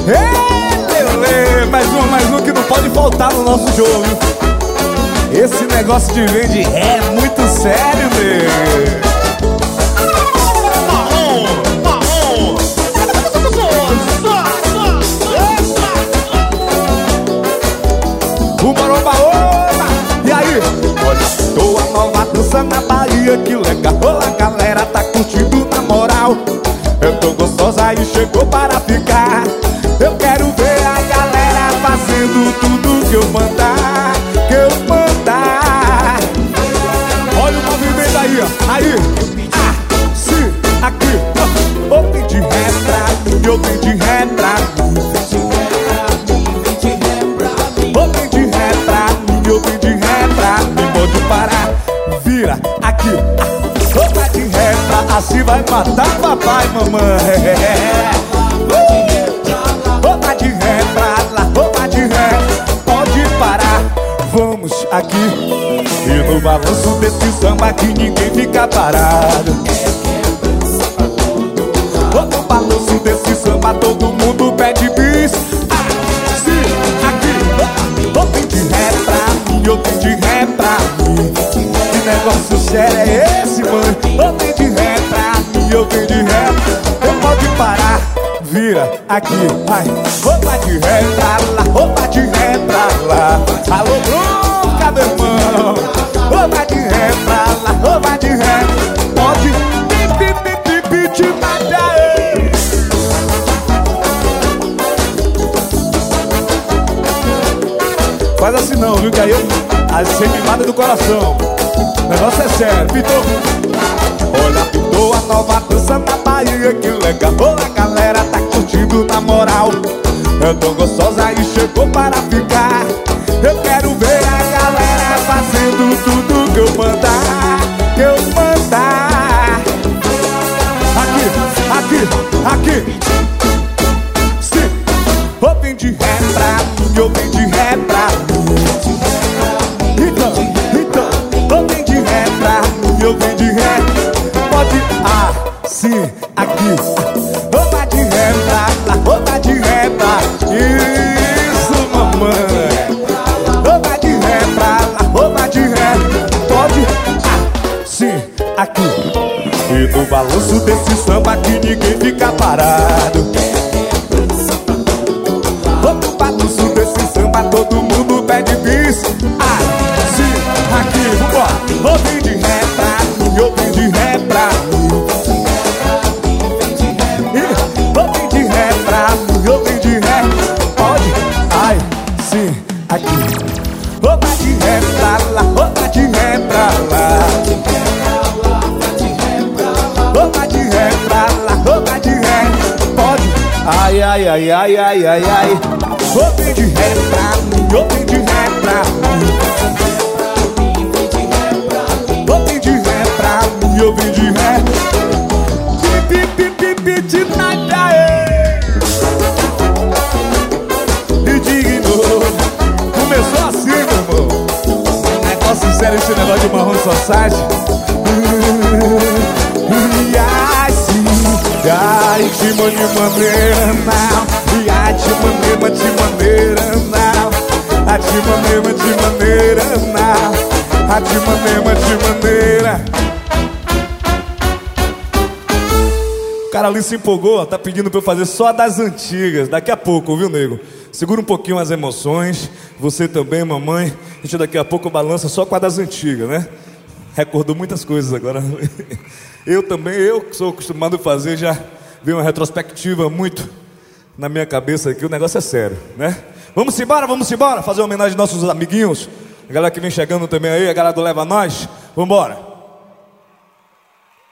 Lelê, mais um que não pode faltar no nosso jogo. Esse negócio de vende é muito sério, nego. E aí? Olha, tô a nova dança na Bahia, que legal. A galera tá curtindo na moral. Eu tô gostosa e chegou para ficar. Eu quero ver a galera fazendo tudo que eu mandar. Olha o movimento aí, ó. Aí, sim, aqui. Ou vem de ré pra mim, ou vem de ré pra mim. Ou vem de ré pra mim, ou vem de ré pra mim. Pode parar, vira aqui. Ou vai de ré pra assim vai matar papai e mamãe. Ou vai de ré pra lá, ou vai de ré. Pode parar, vamos aqui. E no balanço desse samba que ninguém fica parado. No balanço desse samba todo mundo pede bis. Sim, aqui. Ou vem de ré pra mim, ou vem de ré pra mim. Que negócio sério é esse, mãe? Ou vem de ré pra mim, ou vem de ré. Eu pode parar, vira aqui, vai. Ou vai de ré pra lá, ou vai de ré pra lá. Alô, Bruno, cadê o irmão? Ou vai de ré pra lá, ou vai de ré. Pode te matar. Faz assim não, viu, que aí a semimada do coração. O negócio é sério, Pitou. Olha, Pitou, a nova dança na Bahia, que legal. A galera tá curtindo na moral. Eu tô gostosa e chegou para ficar. Eu quero ver a galera fazendo tudo que eu mandar. Aqui. Sim. Ou vem de ré pra mim, ou vem de ré pra mim. Então, ou vem de ré pra mim, ou vem de ré. Pode, sim, aqui. Ou vai de ré pra lá, ou vai de ré pra. Isso, mamãe. Ou vai de ré pra lá, ou vai de ré. Pode, sim, aqui. E no balanço desse samba que ninguém fica parado. No balanço desse samba todo mundo pede bis. Sim, aqui, vambora. Ou vem de ré pra mim, ou vem de ré pra mim. Ou vem de ré pra mim, ou vem de ré. Pode, sim, aqui. Ou vai de ré pra lá, ou vai de ré pra lá. Ou vai de ré pra lá, ou vai de ré. Pode, ai. Ou vem de ré pra mim, ou vem de ré pra mim. Ou vem de ré pra mim, ou vem de ré. De nada, e digno. Começou assim, meu irmão. Negócio sério esse negócio de Marrom Society. Ai, de maneira não. E ai, de maneira não. A de maneira não. A de maneira. O cara ali se empolgou, tá pedindo pra eu fazer só das antigas. Daqui a pouco, viu, nego? Segura um pouquinho as emoções. Você também, mamãe. A gente daqui a pouco balança só com a das antigas, né? Recordou muitas coisas agora. Eu que sou acostumado a fazer, já veio uma retrospectiva muito na minha cabeça aqui. O negócio é sério, né? Vamos embora fazer uma homenagem aos nossos amiguinhos. A galera que vem chegando também aí, a galera do Leva Nós. Vambora.